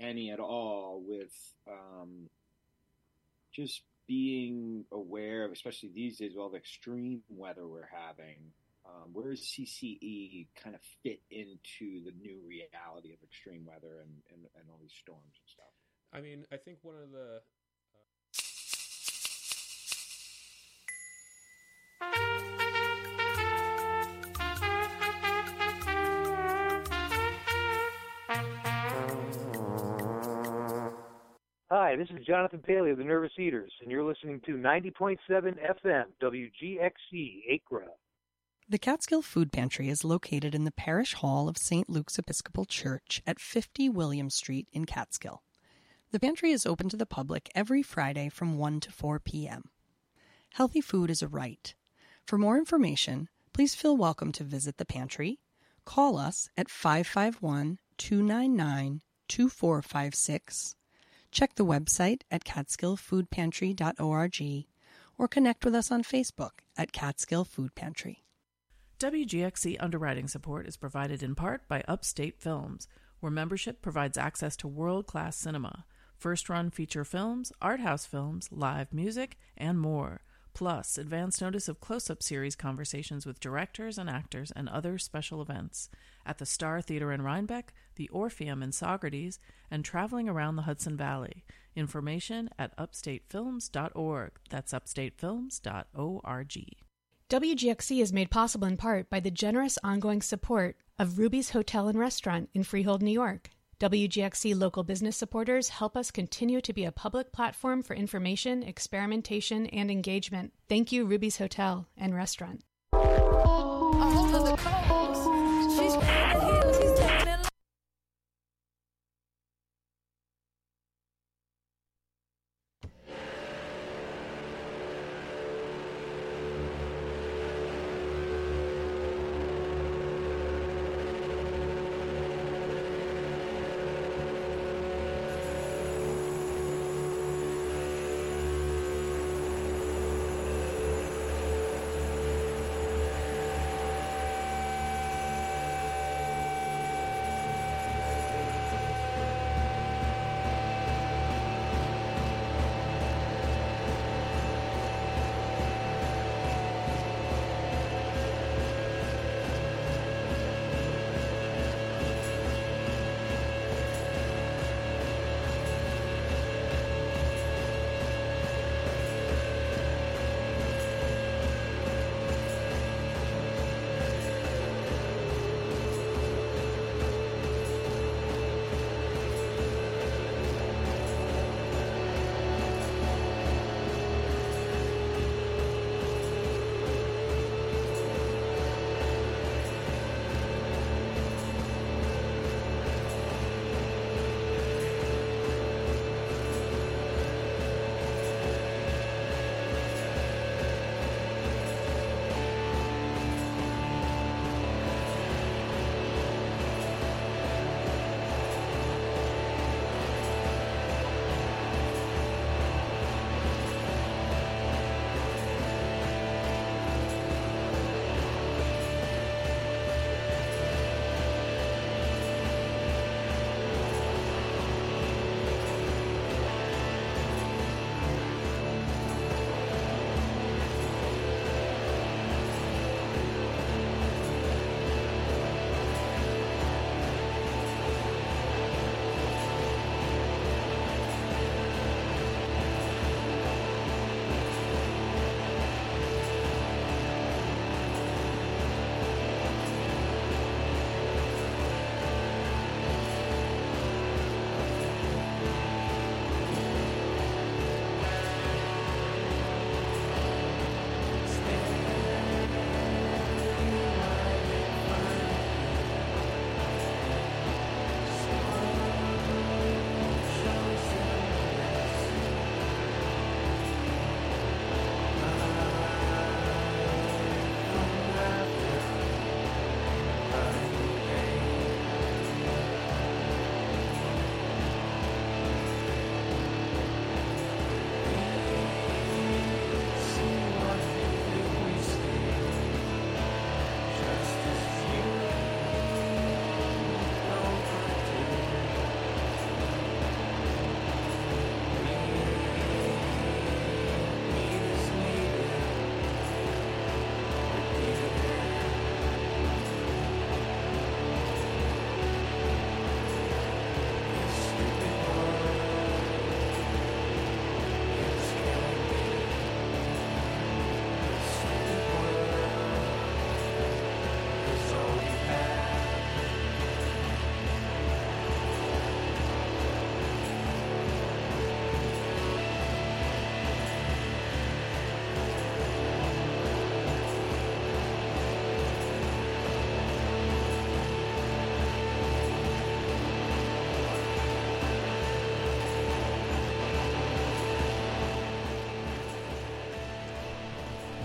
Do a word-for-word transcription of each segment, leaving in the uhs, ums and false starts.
any at all, with um, just being aware of, especially these days, with all the extreme weather we're having. Um, where does C C E kind of fit into the new reality of extreme weather and, and, and all these storms and stuff? I mean, I think one of the Hi, this is Jonathan Paley of the Nervous Eaters, and you're listening to ninety point seven F M W G X C Acra. The Catskill Food Pantry is located in the Parish Hall of Saint Luke's Episcopal Church at fifty William Street in Catskill. The pantry is open to the public every Friday from one to four p.m. Healthy food is a right. For more information, please feel welcome to visit the pantry. Call us at five five one, two nine nine, two four five six. Check the website at catskill food pantry dot org or connect with us on Facebook at Catskill Food Pantry. W G X C underwriting support is provided in part by Upstate Films, where membership provides access to world-class cinema, first-run feature films, art house films, live music, and more, plus advance notice of close-up series conversations with directors and actors and other special events at the Star Theater in Rhinebeck, the Orpheum in Saugerties, and traveling around the Hudson Valley. Information at upstate films dot org. That's upstate films dot org. W G X C is made possible in part by the generous ongoing support of Ruby's Hotel and Restaurant in Freehold, New York. W G X C local business supporters help us continue to be a public platform for information, experimentation, and engagement. Thank you, Ruby's Hotel and Restaurant.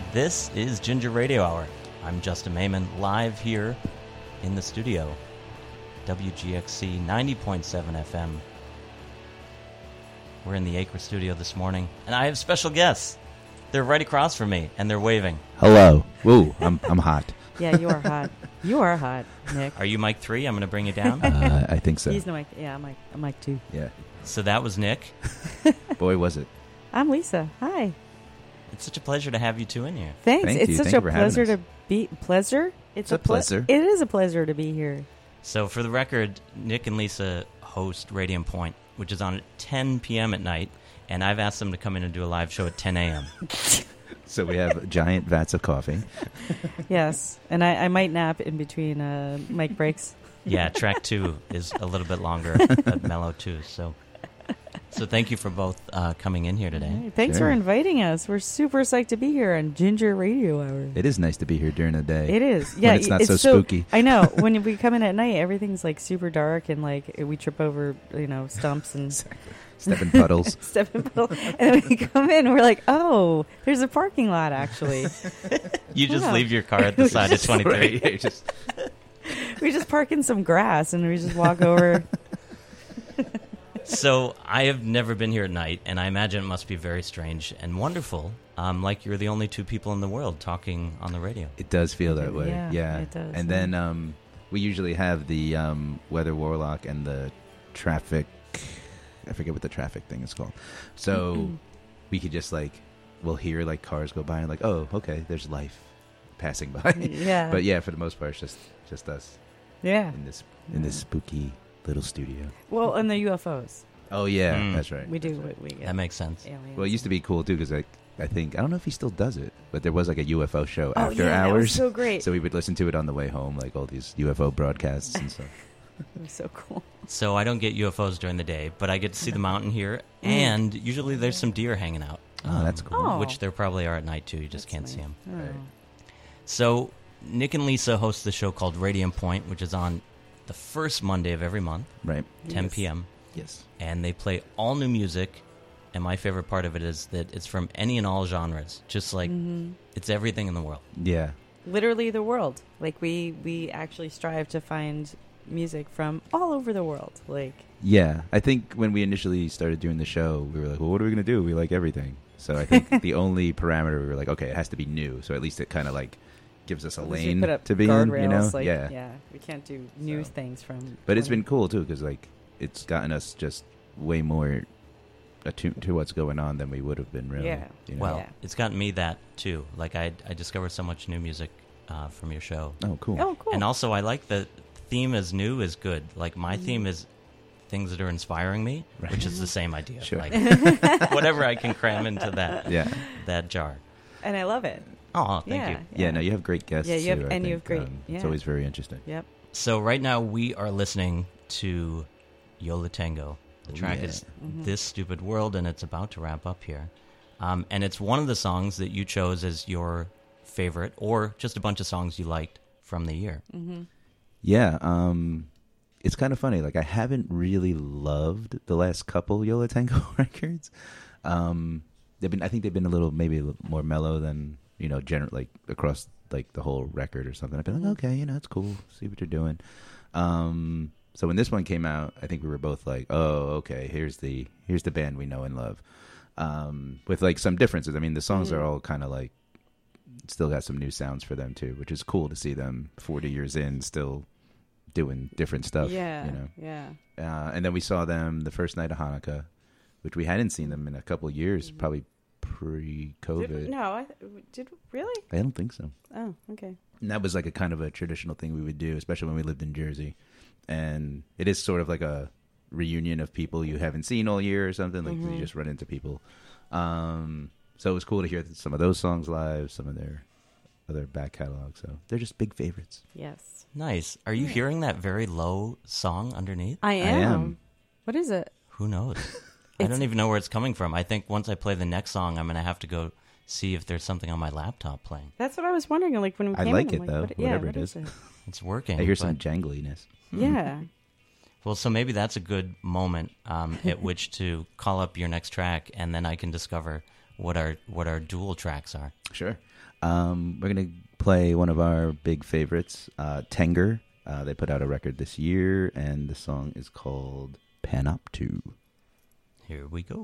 This is Ginger Radio Hour. I'm Justin Mayman, live here in the studio. W G X C ninety point seven F M. We're in the Acre studio this morning, and I have special guests. They're right across from me, and they're waving. Hello. Woo, I'm I'm hot. Yeah, you are hot. You are hot, Nick. Are you Mike three? I'm going to bring you down. Uh, I think so. He's no Mike. Yeah, I'm Mike. I'm Mike two. Yeah. So that was Nick. Boy, was it. I'm Lisa. Hi. It's such a pleasure to have you two in here. Thanks. Thank it's you. such Thank a you for having pleasure us. to be. Pleasure. It's a pleasure. It is a pleasure to be here. So for the record, Nick and Lisa host Radiant Point, which is on at ten p.m. at night, and I've asked them to come in and do a live show at ten a.m. So we have giant vats of coffee. Yes, and I, I might nap in between uh, mic breaks. Yeah, track two is a little bit longer at Mellow too. So, so thank you for both uh, coming in here today. Hey, thanks Sure. for inviting us. We're super psyched to be here on Ginger Radio Hour. It is nice to be here during the day. It is. Yeah, when it's not so spooky. I know. When we come in at night, everything's like super dark and like we trip over, you know, stumps and Step in puddles. step in puddle. And then we come in and we're like, oh, there's a parking lot actually. You just Wow. leave your car at the side of twenty-three. Right, just- We just park in some grass and we just walk over. So I have never been here at night, and I imagine it must be very strange and wonderful. Um, like you're the only two people in the world talking on the radio. It does feel that way. Yeah, Yeah. it does, And yeah. then um, we usually have the um, weather warlock and the traffic. I forget what the traffic thing is called. So we could just like, we'll hear like cars go by and like, oh, okay, there's life passing by. Yeah. But yeah, for the most part, it's just just us Yeah. in this in this spooky little studio. Well, and the U F Os. Oh yeah, Mm. that's right. We do That's right. what we get. That makes sense. Aliens. Well, it used to be cool too because I I think I don't know if he still does it, but there was like a U F O show Oh, after yeah, that hours. was so great. So we would listen to it on the way home, like all these U F O broadcasts and stuff. It was so cool. So I don't get U F Os during the day, but I get to see the mountain here, Mm. and usually there's some deer hanging out. Oh, that's cool. Oh. Which there probably are at night too. You just That's can't nice. see them. Oh. Right. So Nick and Lisa host the show called Radiant Point, which is on the first Monday of every month, Right. ten Yes. p.m. Yes. And they play all new music. And my favorite part of it is that it's from any and all genres. Just like Mhm. it's everything in the world. Yeah. Literally the world. Like we we actually strive to find music from all over the world. Like Yeah. I think when we initially started doing the show, we were like, well, what are we going to do? We like everything. So I think the only parameter we were like, okay, it has to be new. So at least it kind of like gives us a unless lane you put up to be in, guardrails, you know? like, yeah. yeah. We can't do new So. things from But it's been twenty cool too because like it's gotten us just way more attuned to what's going on than we would have been really. Yeah. You know? Well, Yeah. it's gotten me that too. Like I, I discovered so much new music uh, from your show. Oh, cool. Oh, cool. And also, I like the theme is new is good. Like my Mm-hmm. theme is things that are inspiring me, Right. which is the same idea. Sure. Like whatever I can cram into that Yeah. that jar. and I love it. Oh, thank yeah, you. Yeah. No, you have great guests. Yeah, you have- too, I and you have think. great- Um, yeah. It's always very interesting. Yep. So right now we are listening to Yola Tango. The Oh, track yeah. is Mhm. This Stupid World, and it's about to wrap up here. Um, and it's one of the songs that you chose as your favorite, or just a bunch of songs you liked from the year. Mm-hmm. Yeah, um, it's kind of funny. Like I haven't really loved the last couple Yola Tango records. Um, they've been, I think they've been a little, maybe a little more mellow than you know, general like across like the whole record or something. I've been like, okay, you know, it's cool. See what you're doing. Um, so when this one came out, I think we were both like, oh, okay, here's the here's the band we know and love. Um, with like some differences. I mean, the songs Mhm. are all kind of like still got some new sounds for them too, which is cool to see them forty years in still doing different stuff. Yeah. you know. Yeah. Uh, and then we saw them the first night of Hanukkah, which we hadn't seen them in a couple of years, probably pre-COVID. Did, no, I did really. I don't think so. Oh, okay. And that was like a kind of a traditional thing we would do, especially when we lived in Jersey. And it is sort of like a reunion of people you haven't seen all year or something. Like Mhm. you just run into people. Um, so it was cool to hear some of those songs live, some of their other back catalog. So they're just big favorites. Yes. Nice. Are you Yeah. hearing that very low song underneath? I am. am. What is it? Who knows? I It's- don't even know where it's coming from. I think once I play the next song, I'm going to have to go see if there's something on my laptop playing. That's what I was wondering. Like when we I came like in, it, I'm though, what, whatever yeah, it what is. it? It's working. I hear but- some jangliness. Yeah. Well, so maybe that's a good moment um, at which to call up your next track, and then I can discover what our what our dual tracks are. Sure. Um, we're gonna play one of our big favorites, uh, Tenger. Uh, they put out a record this year, and the song is called Panoptu. Here we go.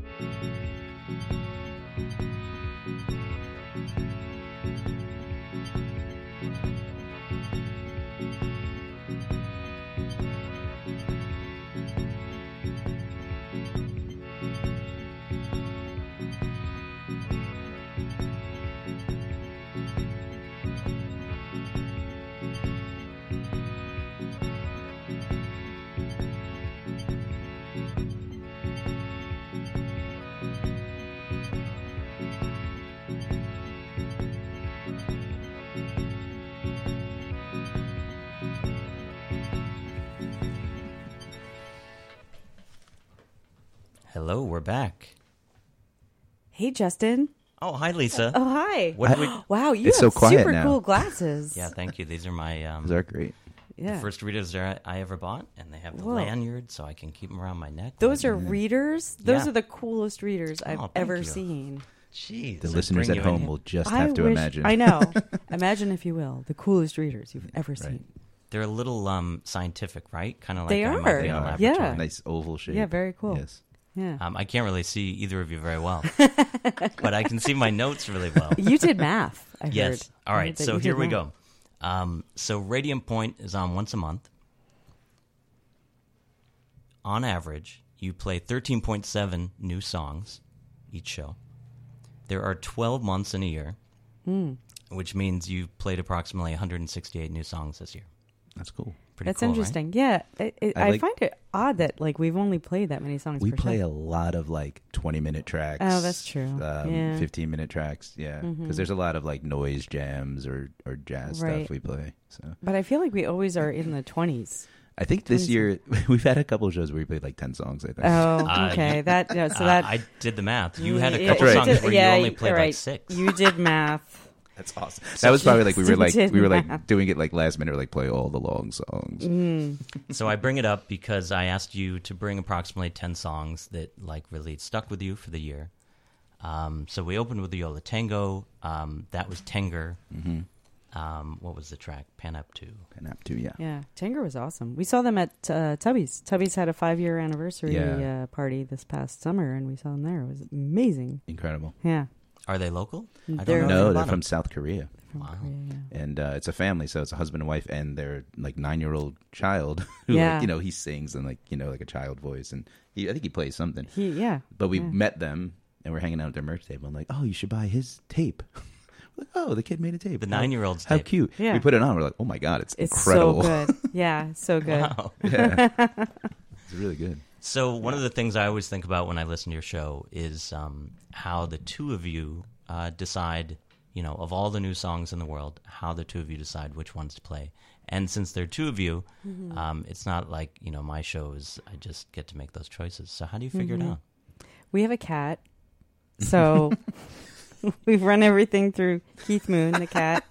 Hello, we're back. Hey, Justin. Oh, hi, Lisa. Oh, hi. What do we... Wow, you It's have so quiet super now. cool glasses. Yeah, thank you. These are my um, Those are great. Yeah. the first readers I I ever bought, and they have the Whoa. lanyard, so I can keep them around my neck. Those are readers. Those Yeah. are the coolest readers I've Oh, thank ever you. seen. Jeez, The I listeners bring at you in home here. will just I have to wish- imagine. I know. Imagine, if you will, the coolest readers you've ever seen. They're a little um, scientific, right? Kind of like They I are. might be in a Yeah. laboratory. Yeah. Nice oval shape. Yeah, very cool. Yes. Yeah. Um, I can't really see either of you very well, but I can see my notes really well. You did math, I yes. heard. All I right. heard that So you here did we math. go. Um, so Radiant Point is on once a month. On average, you play thirteen point seven new songs each show. There are twelve months in a year, Mm. which means you've played approximately one hundred sixty-eight new songs this year. That's cool. Pretty That's cool, right? interesting. Yeah. It, it, I I, like- find it odd that like we've only played that many songs We per play show. a lot of like twenty minute tracks. Oh, that's true. Um, Yeah. fifteen minute tracks. Yeah. Because Mhm. there's a lot of like noise jams or, or jazz Right. stuff we play. So But I feel like we always are in the twenties. I think this twenty year we've had a couple of shows where we played like ten songs, I think. Oh, Uh, okay. you- that yeah, so Uh, that I did the math. You Mm, had a yeah, couple you songs did- where yeah, you only played right. like six. You did math. That's awesome. That was probably like we were like Did we were like math. doing it like last minute, like play all the long songs. Mm. So I bring it up because I asked you to bring approximately ten songs that like really stuck with you for the year. Um, so we opened with the Yola Tango. Um, that was Tenger. Mm-hmm. Um, what was the track? Panaptu. Panaptu, yeah. Yeah, Tanger was awesome. We saw them at uh, Tubby's. Tubby's had a five-year anniversary Yeah. uh, party this past summer, and we saw them there. It was amazing. Incredible. Yeah. Are they local? I don't They're- know No, anything they're about from them. South Korea. From Wow. Korea, yeah. And uh, it's a family, so it's a husband and wife and their like nine year old child who Yeah. like, you know, he sings in like, you know, like a child voice, and he, I think he plays something. He, yeah. But we yeah. met them and we're hanging out at their merch table. I'm like, oh, you should buy his tape. Like, oh, the kid made a tape. The How- nine-year-old's How tape. cute. Yeah. We put it on. We're like, oh my god, it's, It's incredible. so good. Yeah, so good. Wow. Yeah. It's really good. So one of the things I always think about when I listen to your show is um, how the two of you uh, decide, you know, of all the new songs in the world, how the two of you decide which ones to play. And since there are two of you, Mm-hmm. um, it's not like, you know, my shows, I just get to make those choices. So how do you figure Mhm. it out? We have a cat, so we've run everything through Keith Moon, the cat.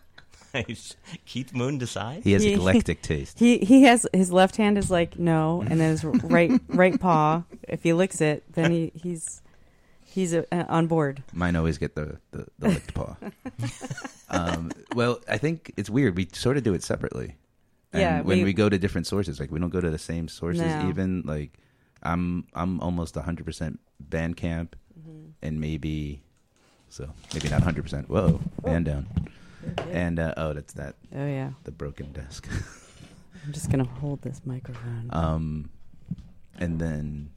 Keith Moon decide? He has He- eclectic taste. He he has his left hand is like no, and then his right right paw. If he licks it, then he, he's he's uh, on board. Mine always get the, the, the licked paw. um, well, I think it's weird. We sort of do it separately. And Yeah, when we- we go to different sources, like we don't go to the same sources. No. Even like I'm I'm almost one hundred percent Bandcamp, Mm-hmm. and maybe so maybe not one hundred percent. Whoa, band down. And uh, oh, that's that Oh yeah, the broken desk. I'm just gonna hold this microphone. um, and then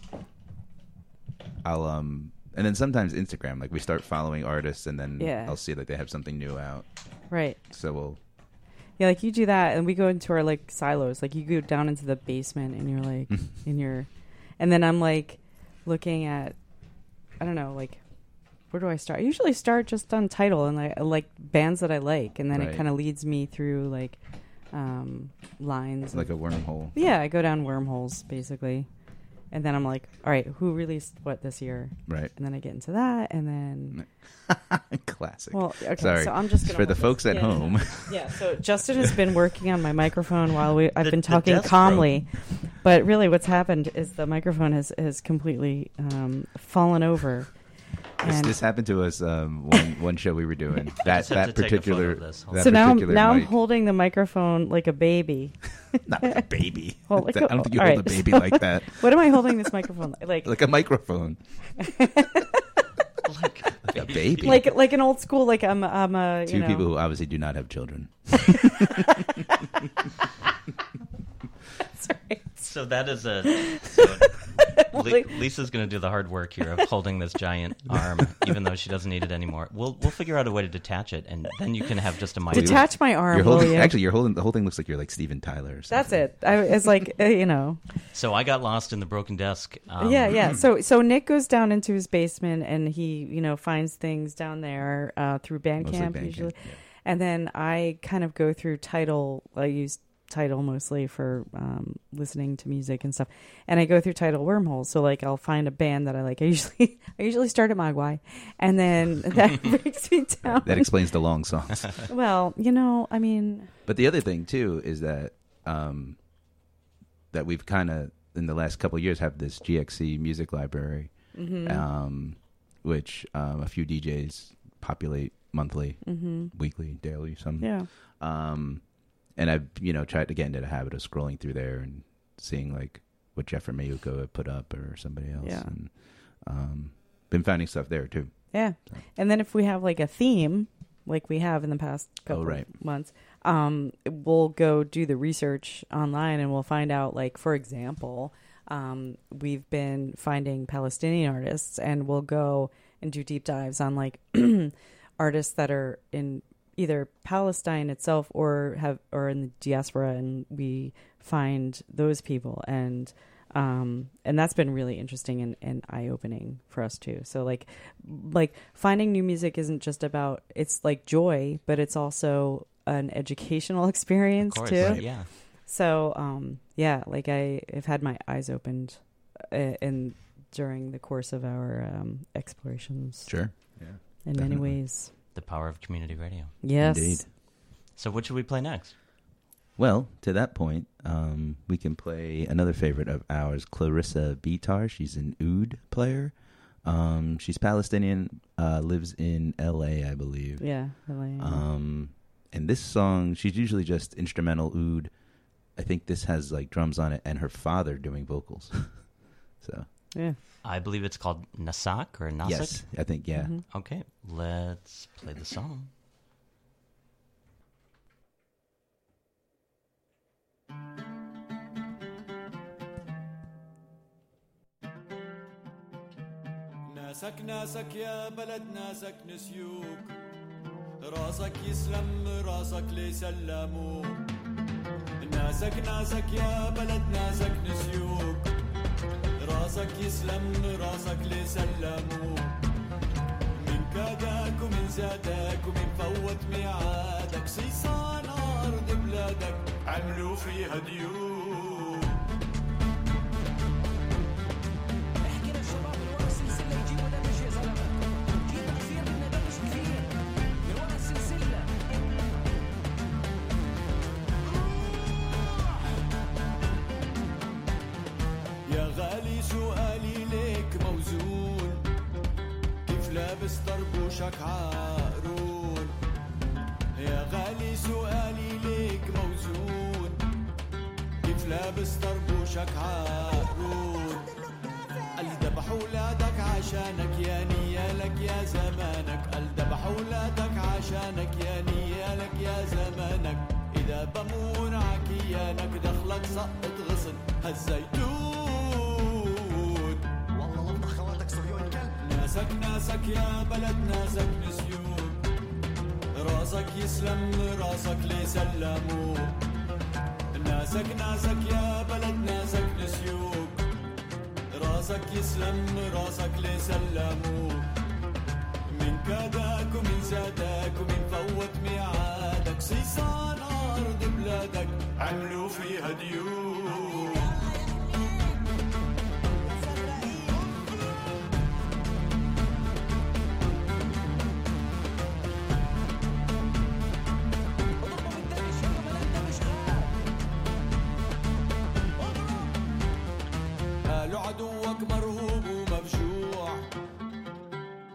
I'll um. And then sometimes Instagram, like we start following artists, and then Yeah. I'll see like they have something new out. Right. So we'll Yeah, like you do that, and we go into our like silos. Like you go down into the basement, and you're like in your, and then I'm like looking at, I don't know, like where do I start? I usually start just on title and like like bands that I like, and then Right. it kind of leads me through like um, lines. like a of- wormhole. yeah, I go down wormholes basically, and then I'm like, all right, who released what this year? Right. And then I get into that, and then Classic. well, okay, Sorry. so I'm just gonna For the hold folks this. at Yeah. home. Yeah, so Justin has been working on my microphone while we I've The- been the talking desk calmly, but really what's happened is the microphone has has completely um, fallen over, This, And this happened to us um, one one show we were doing. That just have that to take a photo particular. of this. Hold that so now, I'm, particular now I'm mic- holding the microphone like a baby. not like a baby. Well, like I a- don't think you all hold right. a baby like that. What am I holding this microphone like? Like a microphone. Like Like a baby. Like like an old school. Like I'm I'm a you Two know. people who obviously do not have children. Sorry. So that is a. So Li- Like- Lisa's going to do the hard work here of holding this giant arm, even though she doesn't need it anymore. We'll we'll figure out a way to detach it, and then you can have just a mic. Detach my arm, You're will holding, you? actually, you're holding the whole thing. Looks like you're like Steven Tyler. Or something. That's it. I, it's like uh, you know. So I got lost in the broken desk. Um, yeah, yeah. So so Nick goes down into his basement and he you know finds things down there uh, through Mostly Bandcamp Bandcamp, usually, yeah. and then I kind of go through Tidal. I use Tidal mostly for um, listening to music and stuff, and I go through Tidal wormholes. So like I'll find a band that I like. I usually I usually start at Mogwai, and then that brings me down. That explains the long songs. Well, you know, I mean, But the other thing too is that um, that we've kind of in the last couple of years have this G X C music library, mhm, um, which um, a few D Js populate monthly, mhm, weekly, daily, some. yeah. Um, and I've you know tried to get into the habit of scrolling through there and seeing like what Jeff or Mayuko had put up or somebody else, Yeah. and um, been finding stuff there too. Yeah. And then if we have like a theme, like we have in the past couple Oh, right. of months, um, we'll go do the research online and we'll find out, like, for example, um, we've been finding Palestinian artists and we'll go and do deep dives on like artists that are in either Palestine itself or have or in the diaspora, and we find those people, and um and that's been really interesting and, and eye-opening for us too. So like like finding new music isn't just about, it's like joy, but it's also an educational experience Of course, too. right, yeah. So um yeah, like I have had my eyes opened uh, in during the course of our um explorations. Sure. Yeah. In many definitely. ways. The power of community radio. Yes. Indeed. So what should we play next? Well, to that point, um, we can play another favorite of ours, Clarissa Bitar. She's an oud player. Um, she's Palestinian, uh, lives in L A, I believe. Yeah. L A. Um, and this song, she's usually just instrumental oud. I think this has like drums on it and her father doing vocals. So yeah. I believe it's called Nasak or Nasik. yes, I think yeah. Mhm. Okay, let's play the song. ناسك ناسك يا بلد ناسك نسيوك راسك يسلم راسك ليسلموك ناسك ناسك يا بلد ناسك نسيوك راسك يسلم راسك ليسلموك من كادك ومن زادك ومن فوت ميعادك صيصان أرض بلادك عملوا فيها ديوك احكي للشباب من ورا السلسلة يجيبوا دمج يا زلمة جيب كثير من دمج كثير من ورا السلسلة يا غالي سؤالي ليك موزون كيف لابس طربوشك عقرون يا غالي سؤالي ليك موزون كيف لابس طربوشك عقرون قال ذبح ولادك عشانك يا نيالك يا زمانك قال ذبح ولادك عشانك يا نيالك يا زمانك إذا بمون عكيانك دخلك سقط غصن هالزيتون والله لطخ خواتك صهيون كلب ناسك ناسك يا بلد ناسك نسيون راسك يسلم راسك ليسلموك ناسك ناسك يا بلد ناسك نسيوك راسك يسلم راسك ليسلموك من كادك ومن زادك ومن فوت ميعادك صيصان أرض بلادك عملوا فيها ديوك قالوا عدوك مرهوب ومفجوع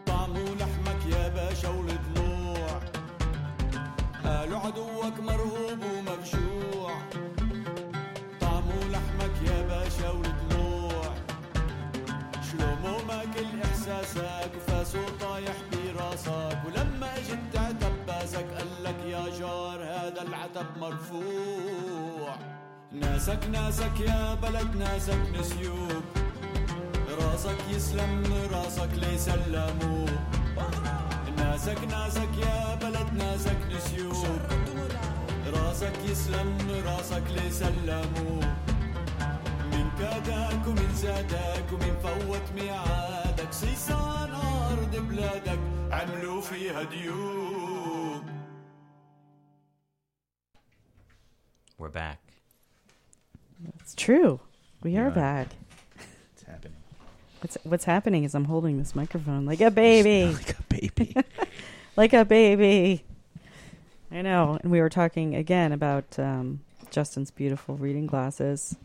احساسك وفاسو طايح براسك ولما اجت تعتب باسك قالك يا جار هذا العتب مرفوع ناسك ناسك يا بلد ناسك نسيوك راسك يسلم راسك ليسلموك ناسك ناسك يا بلد ناسك نسيوك راسك يسلم راسك ليسلموك من كادك ومن زادك ومن فوت ميعادك صيصان أرض بلادك عملوا فيها ديوك. We're back. It's true. We are Yeah. back. It's happening. What's what's happening is I'm holding this microphone like a baby. Like a baby. Like a baby. I know. And we were talking again about um, Justin's beautiful reading glasses.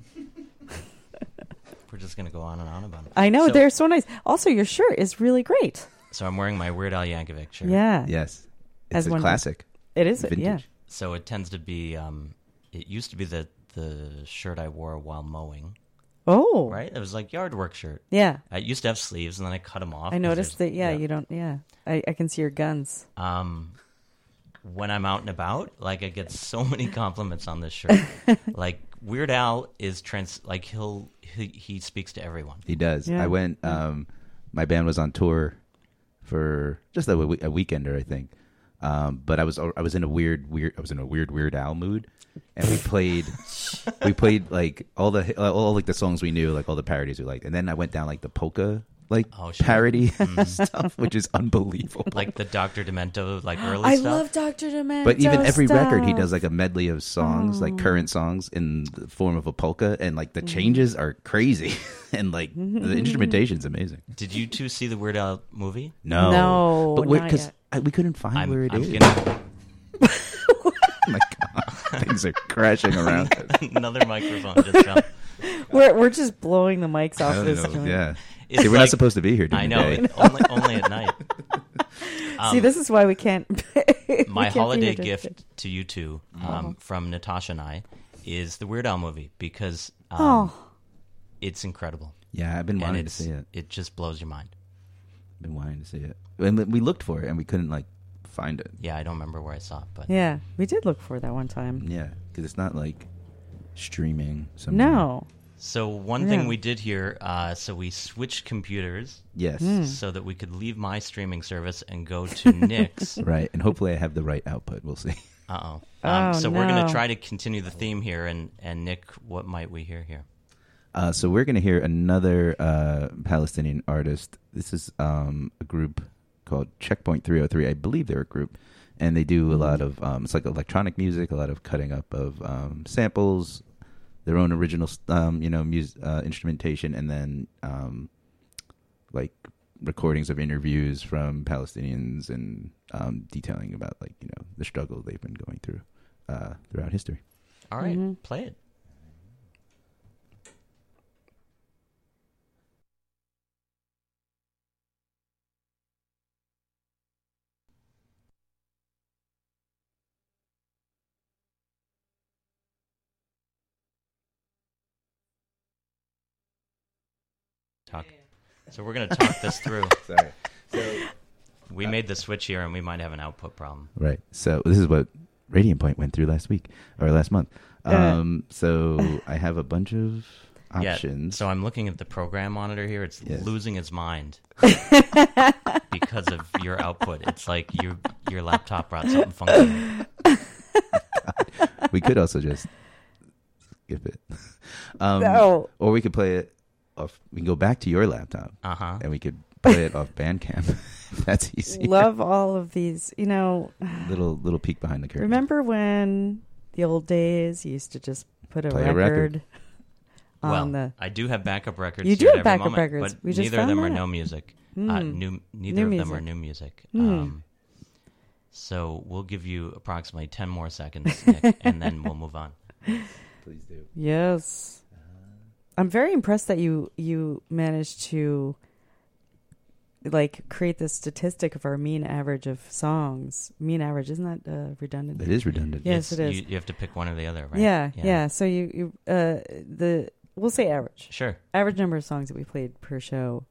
We're just going to go on and on about it. I know. So, They're so nice. Also, your shirt is really great. so I'm wearing my Weird Al Yankovic shirt. Yeah. Yes. As It's a one- classic. It is. Vintage. Yeah. So it tends to be, um, it used to be the, the shirt I wore while mowing, Oh. right? It was like yard work shirt. Yeah. I used to have sleeves and then I cut them off. I 'cause noticed there's- that. Yeah, you don't. Yeah. I, I can see your guns. Um, when I'm out and about, like I get so many compliments on this shirt. Like Weird Al is trans, like he'll he, he speaks to everyone. He does. Yeah. I went. Um, my band was on tour for just a, we- a weekender, I think. Um, but I was I was in a weird weird I was in a weird Weird Al mood, and we played we played like all the all like the songs we knew, like all the parodies we liked, and then I went down like the polka like Oh, sure. parody stuff, which is unbelievable. Like the Doctor Demento, like early I stuff. love Doctor Demento. But even every record, he stuff. does like a medley of songs, like current songs in the form of a polka, and like the changes are crazy, and like the instrumentation's amazing. Did you two see the Weird Al movie? No, No, but not because yet. we couldn't find I'm, where it I'm is. gonna Oh my god, things are crashing around. another microphone just fell. We're we're just blowing the mics I off don't this know. joint. Yeah, It's See, we're like- not supposed to be here during I the know, day. it- only only at night. Um, See, this is why we can't. we my can't be holiday here to- gift to you two, Uh-huh. um, from Natasha and I, is the Weird Al movie because um, Oh, it's incredible. Yeah, I've been And wanting to it's, see it. it just blows your mind. Been wanting to see it, and we looked for it, and we couldn't like find it. Yeah, I don't remember where I saw it, but yeah, we did look for that one time. Yeah, because it's not like streaming. Somewhere. No. So one Yeah. thing we did here, uh, so we switched computers Yes. Hmm. so that we could leave my streaming service and go to Nick's. Right, and hopefully I have the right output. We'll see. Uh-oh. Oh, Um, so we're going no. to try to continue the theme here, and, and Nick, what might we hear here? Uh, so we're going to hear another uh, Palestinian artist. This is um, a group called Checkpoint three oh three. I believe they're a group, and they do a lot of um, it's like electronic music, a lot of cutting up of um, samples, their own original um, you know mus- uh, instrumentation, and then um, like recordings of interviews from Palestinians and um, detailing about like you know the struggle they've been going through uh, throughout history. All right, Mhm. play it. Talk. So we're going to talk this through. Sorry. So. We made the switch here, and we might have an output problem. Right. So this is what Radiant Point went through last week or last month. Um, so I have a bunch of options. Yeah, so I'm looking at the program monitor here. It's Yes. losing its mind because of your output. It's like you, your laptop brought something funky. We could also just skip it. Um, No. Or we could play it off. We can go back to your laptop Uh-huh. and we could play it off Bandcamp. If that's easy. Love all of these. You know, Little little peek behind the curtain. remember when the old days you used to just put a Play a record, record. on Well, the. I do have backup records. You do here at have every backup moment, records. But We just neither of found them are that. no music. Uh, Mm. new, neither New of music. them are new music. Mm. Um, so we'll give you approximately ten more seconds, Nick, and then we'll move on. Please do. Yes. I'm very impressed that you you managed to like create this statistic of our mean average of songs. Mean average, isn't that uh, redundant? It is redundant. Yes, It's- it is. You, you have to pick one or the other, right? Yeah, yeah, So you, you uh, the we'll say average. Sure. Average number of songs that we played per show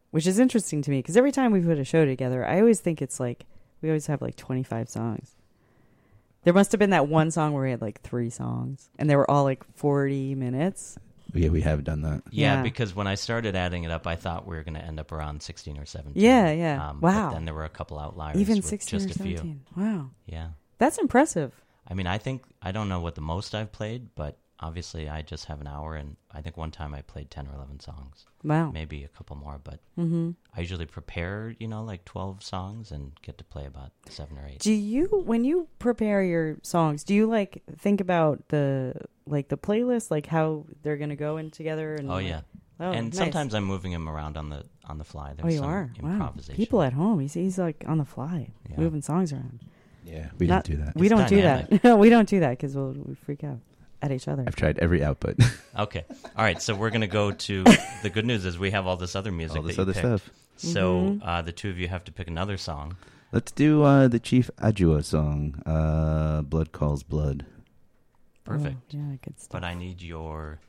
which is interesting to me because every time we put a show together, I always think it's like we always have like twenty-five songs. There must have been that one song where we had like three songs, and they were all like forty minutes. Yeah, we have done that. Yeah, Yeah. because when I started adding it up, I thought we were going to end up around sixteen or seventeen. Yeah, yeah. Um, Wow. But then there were a couple outliers. Even with sixteen just or a few. seventeen. Wow. Yeah. That's impressive. I mean, I think, I don't know what the most I've played, but obviously I just have an hour, and I think one time I played ten or eleven songs. Wow. Maybe a couple more, but Mm-hmm. I usually prepare, you know, like twelve songs and get to play about seven or eight. Do you, when you prepare your songs, do you like think about the like the playlist, like how they're gonna go in together? And Oh, like- yeah. Oh, and nice. sometimes I'm moving them around on the on the fly. Oh, There's you some are. Wow. improvisation. People at home, he's he's like on the fly, Yeah. moving songs around. Yeah, we Not- don't do that. We It's don't dynamic. do that. We don't do that because we'll we freak out at each other. I've tried every output. Okay. All right. So we're going to go to the good news is we have all this other music All this that you other picked. stuff. So Mhm. uh, the two of you have to pick another song. Let's do uh, the Chief Ajua song, uh, Blood Calls Blood. Perfect. Oh, yeah, good stuff. But I need your...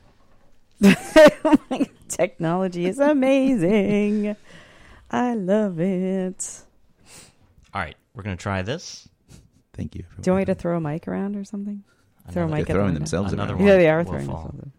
Technology is amazing. I love it. All right. We're going to try this. Thank you. Do you want me to throw a mic around or something? Throw a Another- mic They're at the throwing window. themselves Another around. one Yeah, they are will throwing fall. themselves.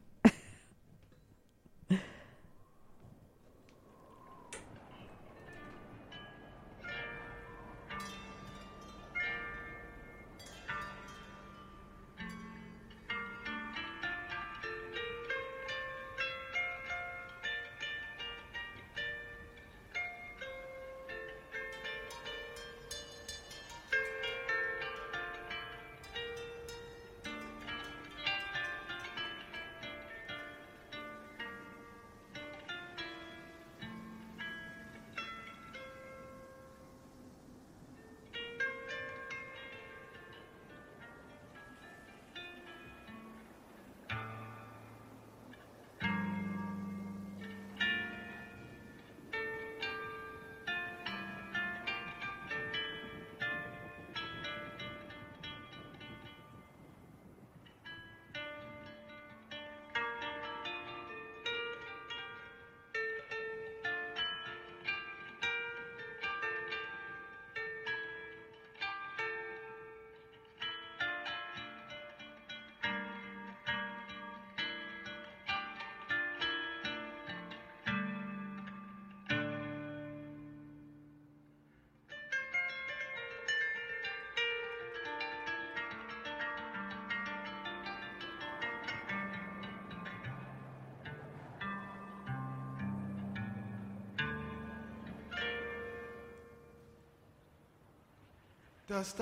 Dust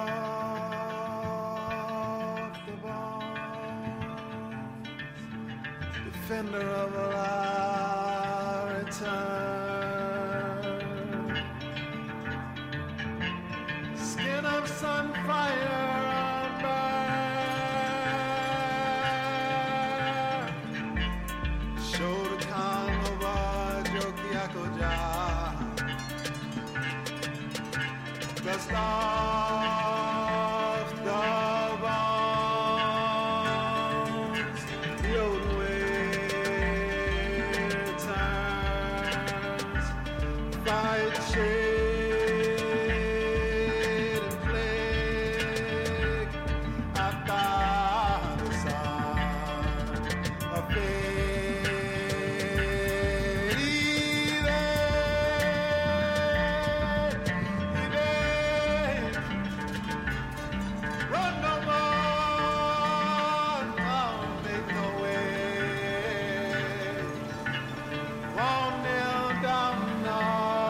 off the bones, defender of our return. Skin of sunfire burn. Shoulder tongue of our Jokyakoja. Dust off the bones, the old way turns, fight shade and plague, after the sun of Run no more, no, make no way. Won't kneel down, no,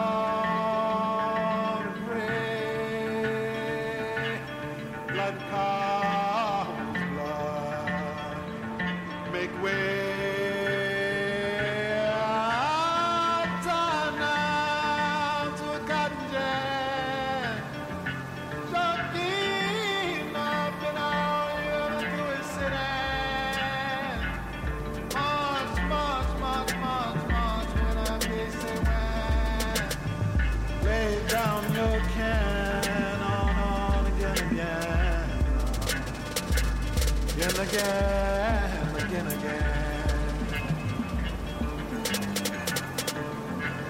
to pray. Blood calls blood, make way. Turn now to a cotton jam. Joaquin up in our Uruguay city. March, march, march, march, march, when I kiss it when. Lay down your can on, on again, again. Again, again, again, again.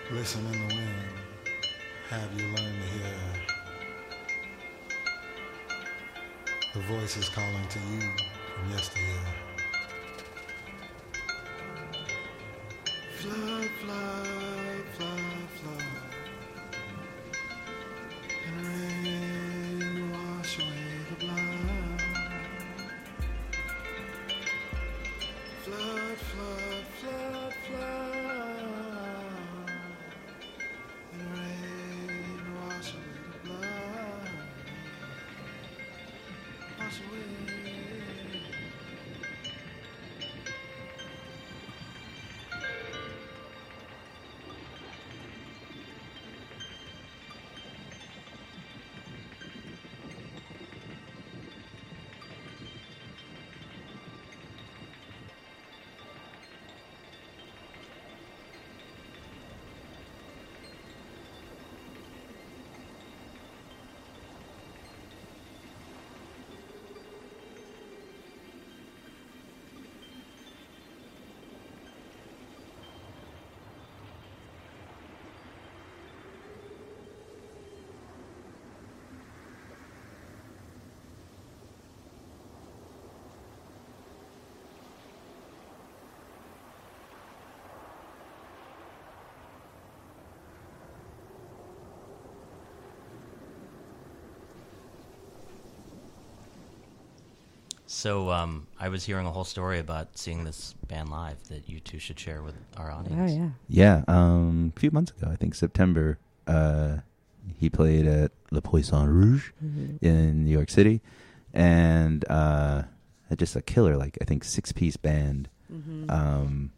Listen in the wind. Have you learned to hear the voices calling to you from yesteryear? Flood, flood, flood, flood. And rain wash away the blood. Flood, flood, flood, flood. And rain wash away the blood. Wash away. So um, I was hearing a whole story about seeing this band live that you two should share with our Oh audience. yeah. Yeah, um, a few months ago, I think September, uh, he played at Le Poisson Rouge Mhm. in New York City, and uh, just a killer, like I think six piece band. Mhm. Um,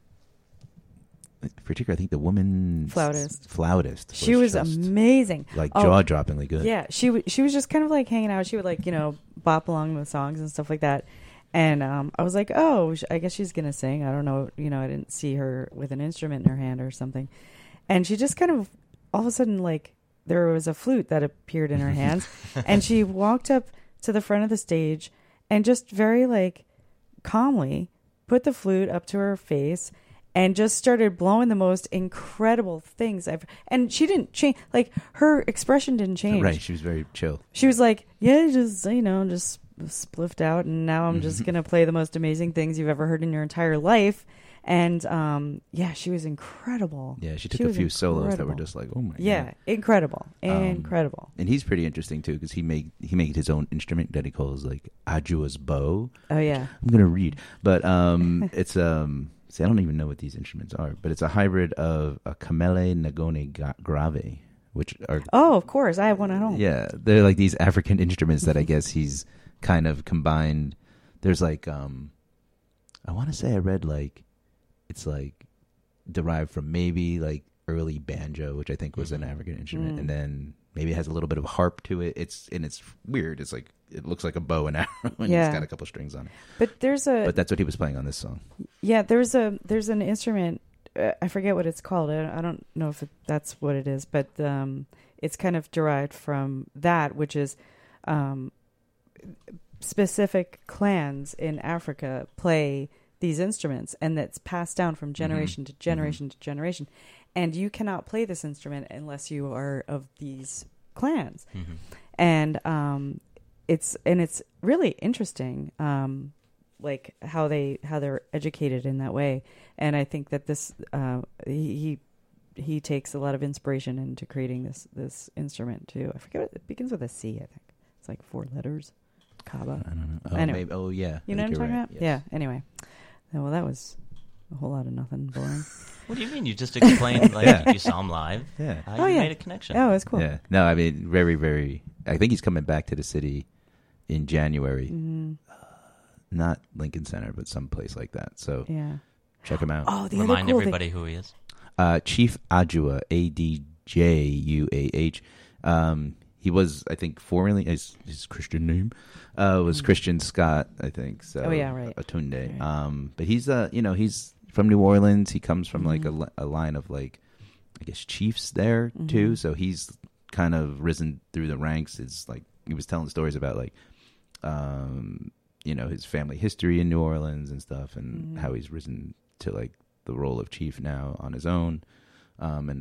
in particular, I think the woman Flautist. flautist. She was just, amazing. like Oh, jaw droppingly good. Yeah, she w- she was just kind of like hanging out. She would like you know bop along with songs and stuff like that. And um, I was like, oh, sh- I guess she's gonna sing. I don't know, you know, I didn't see her with an instrument in her hand or something. And she just kind of all of a sudden like there was a flute that appeared in her hands, and she walked up to the front of the stage and just very like calmly put the flute up to her face and just started blowing the most incredible things I've and she didn't change, like her expression didn't change. Right, she was very chill. She was like, yeah, just you know, just spliffed out, and now I'm just gonna play the most amazing things you've ever heard in your entire life. And um yeah, she was incredible. Yeah, she took a was few solos that were incredible. just like, oh my yeah, god. incredible. Um, Incredible. And he's pretty interesting too because he made he made his own instrument that he calls like Ajua's bow. Oh yeah. I'm gonna read, but um, it's um. See, I don't even know what these instruments are, but it's a hybrid of a Camele Nagone ga- Grave, which are Oh, of course, I have one at home. yeah, they're like these African instruments that I guess he's kind of combined. There's like um, I want to say I read like it's like derived from maybe like early banjo, which I think was an African instrument, Mm. and then maybe it has a little bit of harp to it. It's and it's weird. It's like it looks like a bow and arrow, and Yeah. it's got a couple strings on it. But there's a But that's what he was playing on this song. yeah, there's a there's an instrument. Uh, I forget what it's called. I, I don't know if it, that's what it is, but um, it's kind of derived from that, which is um, specific clans in Africa play these instruments, and that's passed down from generation to generation to generation. And you cannot play this instrument unless you are of these clans. Mhm. And um, it's and it's really interesting, um, like how they how they're educated in that way. And I think that this uh, he he he takes a lot of inspiration into creating this this instrument too. I forget what it begins with a C. I think it's like four letters. Kaba. I don't know. Oh, Anyway. maybe, oh yeah. You I know what I'm think talking you're about? right. Yes. Yeah. Anyway, well, that was a whole lot of nothing. Boring. What do you mean? You just explained like Yeah. you saw him live. Yeah. Uh, Oh, you yeah. made a connection. Oh, it was cool. Yeah. No, I mean, very, very. I think he's coming back to the city in January. Mhm. Not Lincoln Center, but some place like that. So Yeah. check him out. Oh, the Remind other cool everybody thing. who he is. Uh, Chief Adjua, A D J U A H. Um, he was, I think, formerly his, his Christian name uh, was Mm. Christian Scott, I think. So Oh, yeah, right. Atunde. Right. Um, but he's uh, you know, he's from New Orleans. He comes from like a, Mhm. li- a line of like, I guess chiefs there too. Mhm. So he's kind of risen through the ranks. It's like he was telling stories about like, um, you know, his family history in New Orleans and stuff, and Mhm. how he's risen to like the role of chief now on his own, um, and what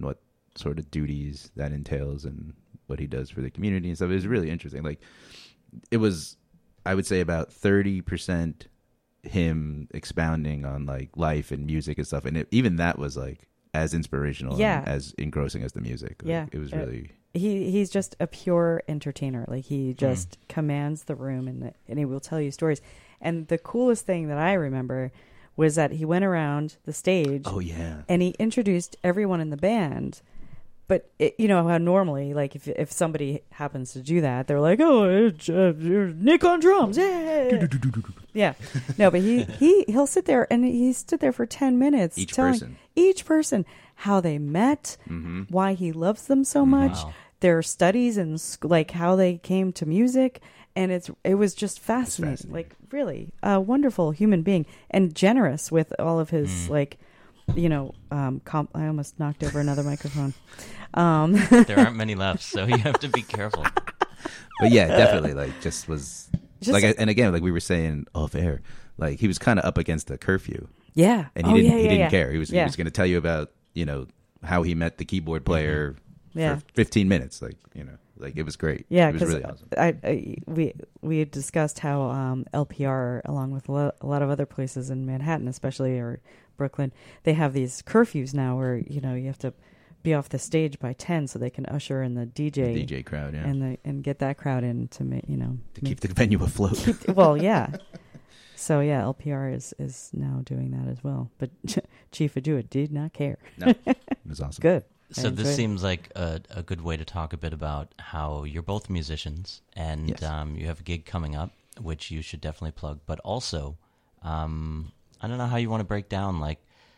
sort of duties that entails and what he does for the community and stuff. It was really interesting. Like, it was, I would say, about thirty percent him expounding on like life and music and stuff, and it, even that was like as inspirational Yeah. and as engrossing as the music. Like, Yeah. it was Uh, really he he's just a pure entertainer. Like, he just commands the room, and the, and he will tell you stories. And the coolest thing that I remember was that he went around the stage. Oh, yeah. And he introduced everyone in the band. But it, you know how normally, like, if if somebody happens to do that, they're like, "Oh, it's, uh, Nick on drums, yeah, yeah." No, but he he he'll sit there, and he stood there for ten minutes, Each telling person. each person how they met, Mhm. why he loves them so much, Wow. their studies, and sc- like how they came to music, and it's it was just fascinating. fascinating. Like, really, a wonderful human being, and generous with all of his Mm. like, you know, um, comp- I almost knocked over another microphone. Um, There aren't many left, so you have to be careful. But yeah, definitely, like, just was Just- like, and again, like we were saying off air, like he was kind of up against the curfew, Yeah, and he oh, didn't yeah, he yeah, didn't yeah. care. He was Yeah. he was going to tell you about, you know, how he met the keyboard player Yeah. for fifteen minutes, like, you know, like it was great. Yeah, it was because really awesome. I, I we we had discussed how um, L P R, along with a lot, a lot of other places in Manhattan, especially, or Brooklyn, they have these curfews now where, you know, you have to be off the stage by ten so they can usher in the D J, The D J crowd, yeah. and the and get that crowd in to make you know To keep the venue afloat. Keep, well, yeah. So yeah, L P R is is now doing that as well. But Chief Ajua did not care. No, it was awesome. Good. I So this enjoyed it. seems like a, a good way to talk a bit about how you're both musicians, and Yes. um, you have a gig coming up, which you should definitely plug. But also, um, I don't know how you want to break down. Like,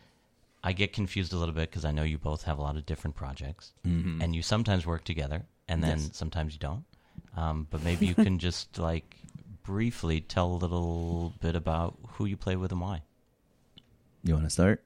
I get confused a little bit because I know you both have a lot of different projects, Mhm. and you sometimes work together, and then Yes. sometimes you don't. Um, but maybe you can just like briefly tell a little bit about who you play with and why. You want to start?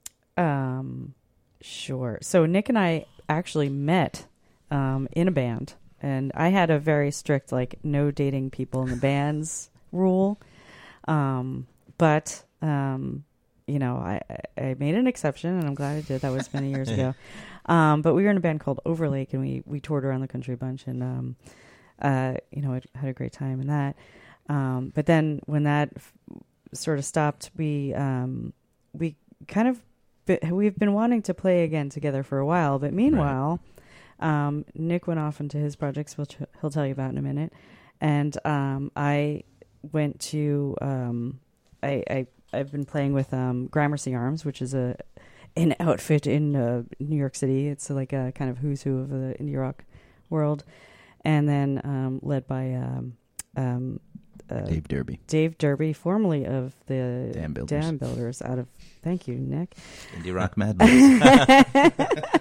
Um, sure. So Nick and I actually met um, in a band, and I had a very strict, like, no dating people in the bands rule. Um, but, um, you know, I, I I made an exception, and I'm glad I did. That was many years ago. Um, but we were in a band called Overlake, and we, we toured around the country a bunch, and, um, uh, you know, I had a great time in that. Um, but then when that f- sort of stopped, we um, we kind of But we've been wanting to play again together for a while. But meanwhile, um, Nick went off into his projects, which he'll tell you about in a minute. And um, I went to, um, I, I, I've been playing with um, Gramercy Arms, which is a an outfit in uh, New York City. It's like a kind of who's who of the indie rock world. And then um, led by um, um, uh, Dave Derby. Dave Derby, formerly of the Dam Builders. Dam Builders out of, thank you, Nick. Indie Rock Mad Boys.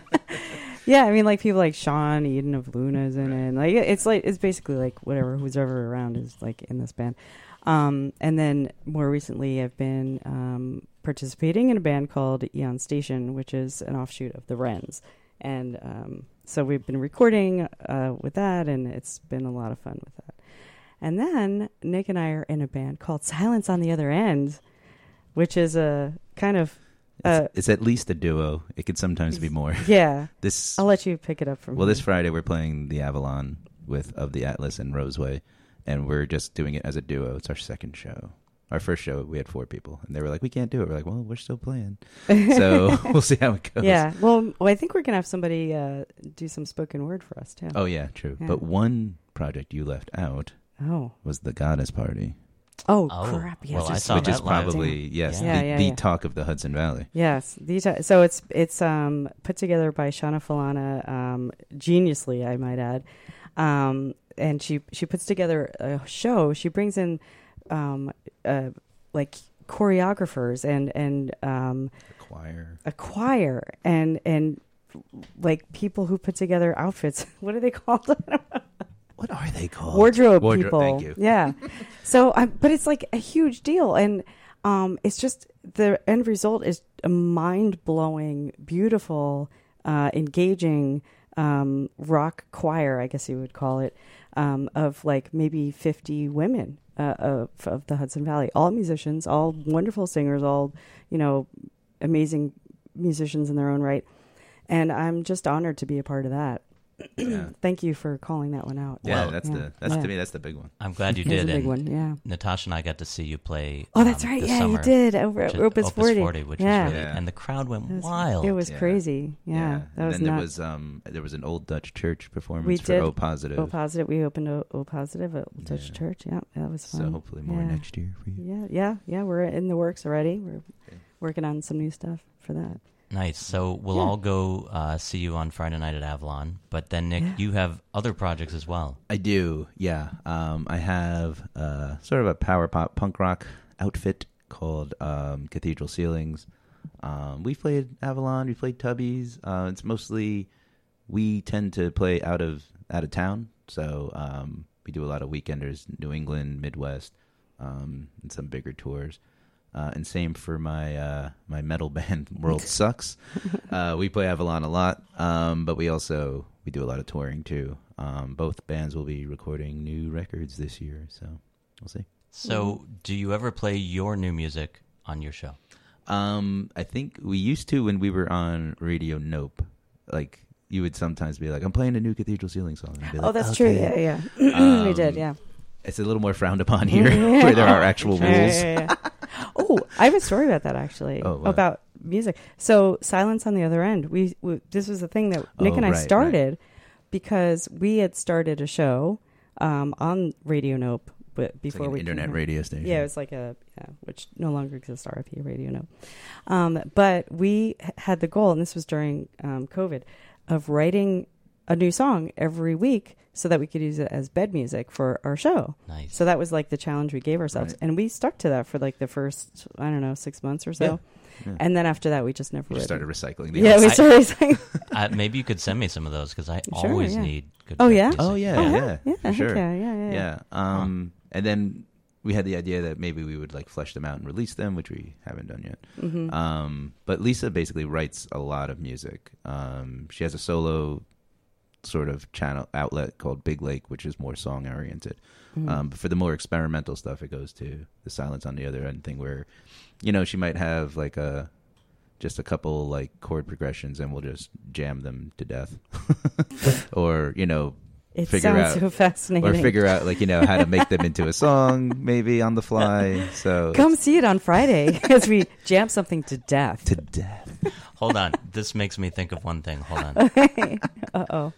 Yeah, I mean, like, people like Sean Eden of Luna's in it. Like, it's like, it's basically like whatever, who's ever around is like in this band. Um, and then more recently, I've been um, participating in a band called Eon Station, which is an offshoot of the Wrens. And um, so we've been recording uh, with that, and it's been a lot of fun with that. And then Nick and I are in a band called Silence on the Other End, which is a kind of uh, It's, it's at least a duo. It could sometimes be more. yeah. This I'll let you pick it up from well, here. this Friday we're playing the Avalon with of the Atlas and Roseway, and we're just doing it as a duo. It's our second show. Our first show we had four people, and they were like, "We can't do it." We're like, "Well, we're still playing, so we'll see how it goes." Yeah. Well, well, I think we're gonna have somebody uh, do some spoken word for us too. Oh yeah, true. Yeah. But one project you left out Oh. was the Goddess Party. Oh, Oh, crap! Yes. well, I which is, saw which that is live. probably yes, Yeah, the, yeah, the yeah. talk of the Hudson Valley. Yes. These are, so it's it's um put together by Shauna Falana, um, geniusly, I might add, um, and she she puts together a show. She brings in um uh like choreographers and and um Choir. a choir and and like people who put together outfits. What are they called? What are they called? Wardrobe, Wardrobe, people. thank you. Yeah. So, um, but it's like a huge deal, and um, it's just the end result is a mind blowing, beautiful, uh, engaging um, rock choir, I guess you would call it, um, of like maybe fifty women uh, of, of the Hudson Valley, all musicians, all wonderful singers, all, you know, amazing musicians in their own right. And I'm just honored to be a part of that. Yeah. Thank you for calling that one out. Yeah, Well, that's yeah. the that's Yeah. to me that's the big one. I'm glad you It was did. a big and one, yeah. Natasha and I got to see you play. Oh, that's um, right. this Yeah, summer, you did over at which is Opus forty. which Yeah. was really, Yeah. and the crowd went It was, wild. It was Yeah. crazy. Yeah, Yeah. that and was then there nuts. was um there was an old Dutch church performance We for did. O Positive. O Positive. We opened O, o Positive at Dutch Yeah. Church. Yeah, that was fun. So hopefully more Yeah. next year for you. Yeah, yeah, yeah. We're in the works already. We're Okay. working on some new stuff for that. Nice. So we'll Yeah. all go uh, see you on Friday night at Avalon. But then, Nick, Yeah. you have other projects as well. I do, yeah. Um, I have uh, sort of a power pop punk rock outfit called um, Cathedral Ceilings. Um, we've played Avalon, we played Tubby's. Uh, it's mostly we tend to play out of out of town, so um, we do a lot of weekenders, New England, Midwest, um, and some bigger tours. Uh, and same for my uh, my metal band, World Sucks. Uh, we play Avalon a lot, um, but we also we do a lot of touring too. Um, both bands will be recording new records this year, so we'll see. So, do you ever play your new music on your show? Um, I think we used to when we were on Radio Nope. Like you would sometimes be like, "I'm playing a new Cathedral Ceiling song." And I'd be Oh, like, that's okay. true. Yeah, yeah. we did. Um, Yeah. It's a little more frowned upon here, where there are actual Yeah, rules. yeah, yeah. Oh, I have a story about that actually. Oh, what? About music. So, Silence on the Other End. We, we this was the thing that Nick Oh, and I right, started because we had started a show um, on Radio Nope, but It's before like an we internet came- radio station. Yeah, it was like a yeah, which no longer exists. R I P Radio Nope. Um, but we h- had the goal, and this was during um, COVID, of writing a new song every week so that we could use it as bed music for our show. Nice. So that was like the challenge we gave ourselves. Right. And we stuck to that for like the first, I don't know, six months or so. Yeah. Yeah. And then after that, we just never We just wrote started it. recycling the Yeah, we old- started recycling. uh, maybe you could send me some of those because I Sure, always yeah. need good. Oh, bed yeah? music. Oh yeah, Oh, yeah, yeah, yeah, for heck sure. yeah, yeah, yeah, yeah. Um, and then we had the idea that maybe we would like flesh them out and release them, which we haven't done yet. Mhm. Um, but Lisa basically writes a lot of music. Um, she has a solo sort of channel outlet called Big Lake, which is more song oriented. Mhm. Um, but for the more experimental stuff, it goes to the Silence on the Other End thing, where you know she might have like a just a couple like chord progressions, and we'll just jam them to death, or you know. It figure sounds out, so fascinating. Or figure out, like, you know, how to make them into a song, maybe on the fly. So Come see it on Friday as we jam something to death. to death. Hold on. This makes me think of one thing. Hold on. Okay. Uh-oh.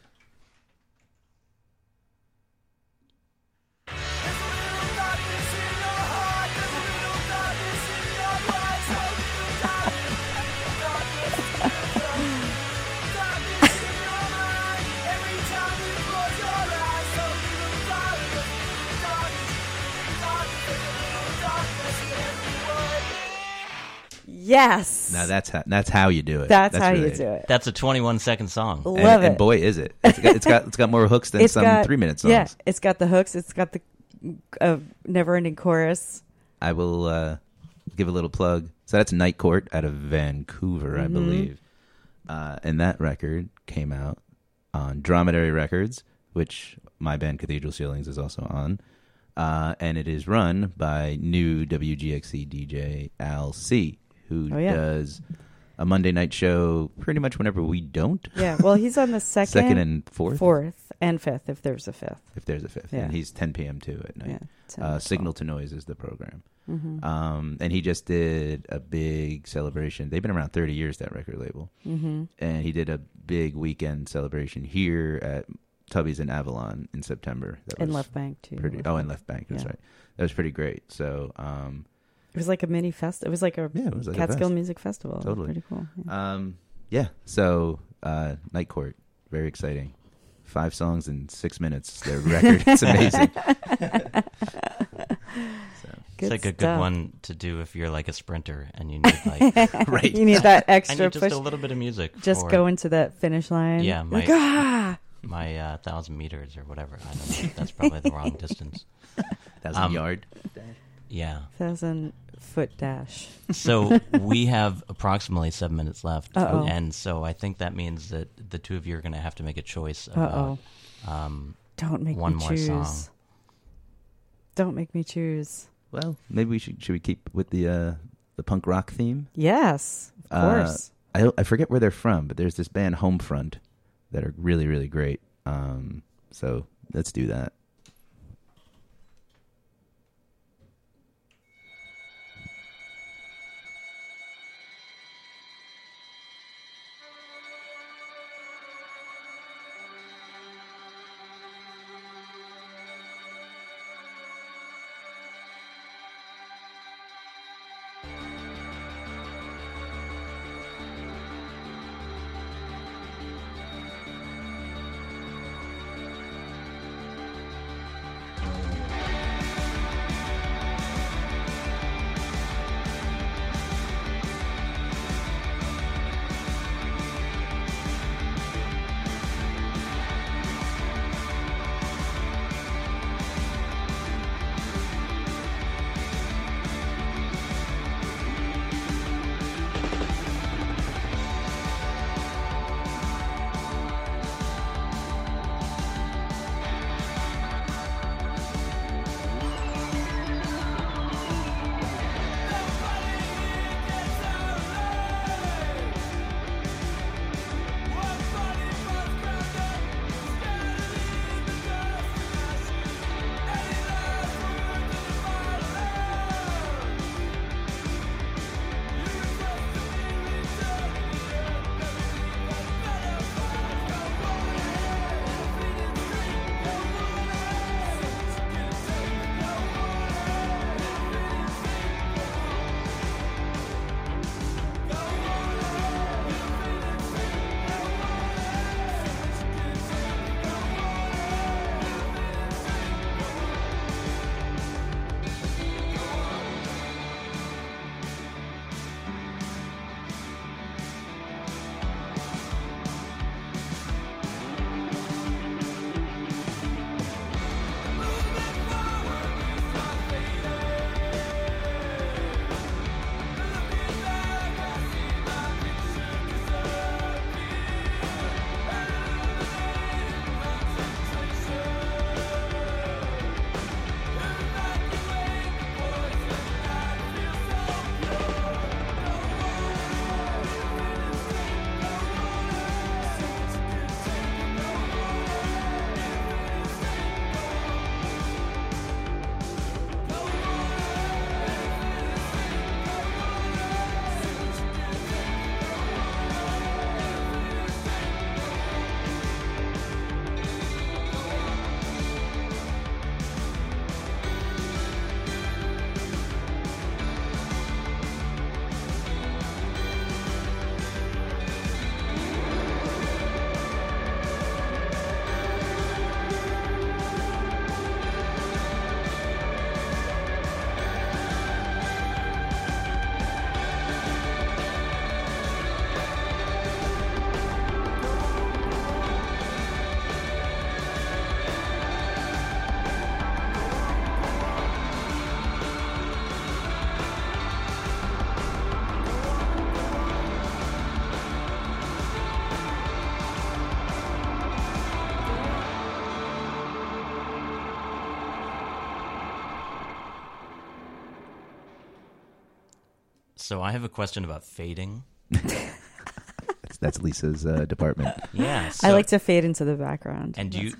Yes. Now that's how that's how you do it. That's, how really you do it. That's a twenty-one second song. And, Love and it. boy, is it! It's got it's got, it's got more hooks than It's some got- three minute songs. Yeah, it's got the hooks. It's got the uh, never-ending chorus. I will uh, give a little plug. So that's Night Court out of Vancouver, I Mhm. believe, uh, and that record came out on Dromedary Records, which my band Cathedral Ceilings is also on, uh, and it is run by new W G X C D J Al C, who Oh, yeah. does a Monday night show pretty much whenever we don't. Yeah, well, he's on the second, Second and fourth? fourth, and fifth, if there's a fifth. If there's a fifth, Yeah. and he's ten p.m. too at night. Yeah, ten uh, to Signal to Noise is the program. Mhm. Um, and he just did a big celebration. They've been around thirty years, that record label. Mhm. And he did a big weekend celebration here at Tubby's in Avalon in September. That In was Left Bank, too. Pretty, Left oh, in Bank. Left Bank, that's Yeah. right. That was pretty great. So, um, It was like a mini fest. It was like a yeah, it was like a Catskill fest. Music Festival. It was Totally. pretty cool. Yeah. Um, yeah. So, uh, Night Court, very exciting. Five songs in six minutes. Their record. It's amazing. It's Good like a good stuff. one to do if you're like a sprinter and you need like Right. You need that I extra need just push. a little bit of music. Just for- go into that finish line. Yeah, my Like, ah! my uh, thousand meters or whatever. I don't know. That's probably the wrong distance. Thousand Um, yard. Yeah. Thousand foot dash. So we have approximately seven minutes left, Uh-oh. and so I think that means that the two of you are going to have to make a choice Uh-oh. about um, Don't make one me more choose. song. Don't make me choose. Well, maybe we should should we keep with the uh, the punk rock theme? Yes, of Uh, course. I I forget where they're from, but there's this band Homefront that are really really great. Um, so let's do that. So I have a question about fading. that's, that's Lisa's uh, department. Yeah. So, I like to fade into the background. And do you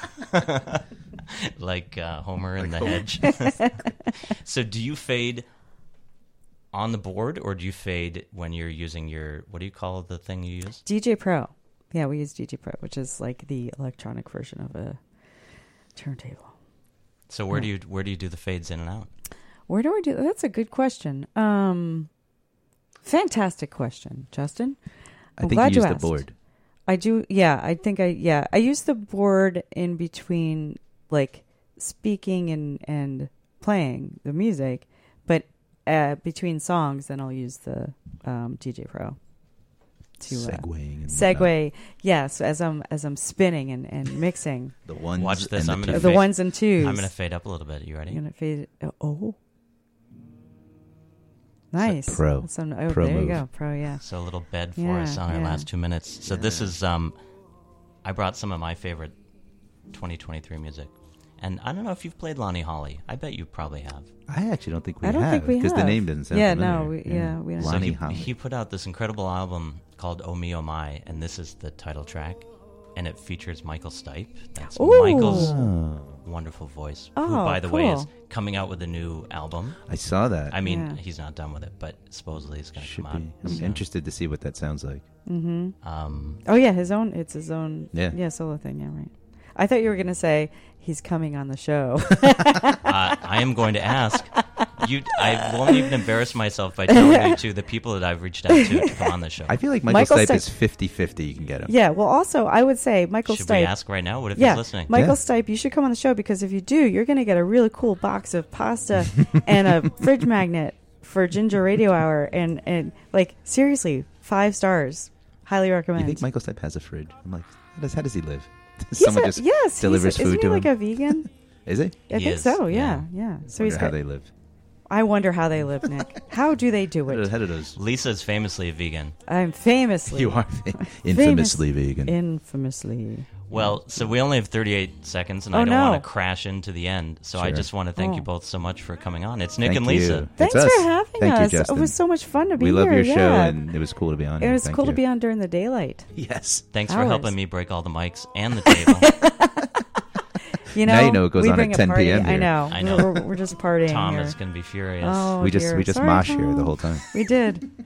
like uh, Homer in Like the Homer. hedge? So do you fade on the board, or do you fade when you're using your, what do you call the thing you use? D J Pro. Yeah, we use D J Pro, which is like the electronic version of a turntable. So where Yeah. do you where do you do the fades in and out? Where do I do? That's a good question. Um, fantastic question, Justin. I I'm think glad you use asked. the board. I do. Yeah, I think I. Yeah, I use the board in between, like speaking and and playing the music, but uh, between songs, then I'll use the um, D J Pro. To, uh, Segueing and segue, yes, as I'm as I'm spinning and, and mixing. The ones. Watch this. and I'm the gonna the fade, ones and twos. I'm gonna fade up a little bit. You ready? You're gonna fade. Uh, oh, nice. pro. That's some, oh, Pro there move. you go. Pro, yeah. So a little bed for Yeah, us on our yeah. last two minutes. So this is um, I brought some of my favorite twenty twenty-three music, And I don't know if you've played Lonnie Holly. I bet you probably have. I actually don't think we I don't have. think we Because the have. name doesn't sound Yeah, familiar. no, we- yeah, we don't. So Lonnie he, Holly. he put out this incredible album called Oh Me Oh My, and this is the title track. And it features Michael Stipe. That's Ooh. Michael's Oh. wonderful voice. Oh, who, by the way, is cool. coming out with a new album. I saw that. I mean, Yeah. he's not done with it, but supposedly it's going to Should come be. out. I'm soon. interested to see what that sounds like. Mm-hmm. Um, Oh yeah, his own. It's his own. Yeah. Yeah, solo thing. Yeah, right. I thought you were gonna say he's coming on the show. uh, I am going to ask you. I won't even embarrass myself by telling you to the people that I've reached out to to come on the show. I feel like Michael, Michael Stipe Stipe- is fifty-fifty. You can get him. Yeah. Well, also I would say Michael Should Stipe. we ask right now? What if yeah, he's listening? Michael Yeah. Stipe, you should come on the show because if you do, you're going to get a really cool box of pasta and a fridge magnet for Ginger Radio Hour, and and like seriously, five stars. Highly You recommend. think Michael Stipe has a fridge? I'm like, how does, how does he live? Does He's Someone a- just yes, delivers he's a, food isn't to he like him? a vegan? Is he? I He think is, so. yeah. Yeah, yeah. So Wonder he's how got. they live. I wonder how they live, Nick. How do they do How do, it? how do those? Lisa's famously a vegan. I'm famously. You are fa- infamously vegan. Infamously. Well, so we only have thirty-eight seconds, and Oh, I don't no. want to crash into the end. So I Sure. just want to thank you Oh. both so much for coming on. It's Nick Thank and Lisa. you. Thanks It's for us. having Thank you, us. Justin. It was so much fun to be we love here. your show, yeah. and it was cool to be on. It here. was Thank cool you. to be on during the daylight. Yes. Thanks for Hours. helping me break all the mics and the table. You know, Now you know it goes we on at bring a 10 party. p.m. I here. know. I know. We're, we're just partying Tom here. is going to be furious. Oh, we just dear. we just Sorry, mosh here Tom. the whole time. We did.